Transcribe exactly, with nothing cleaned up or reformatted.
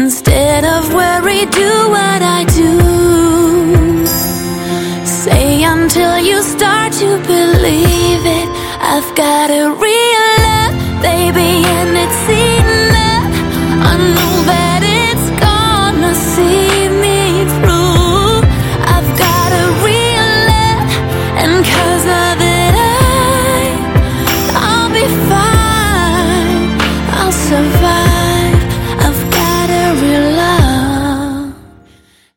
Instead of worry, do what I do. Say until you start to believe it. I've got a real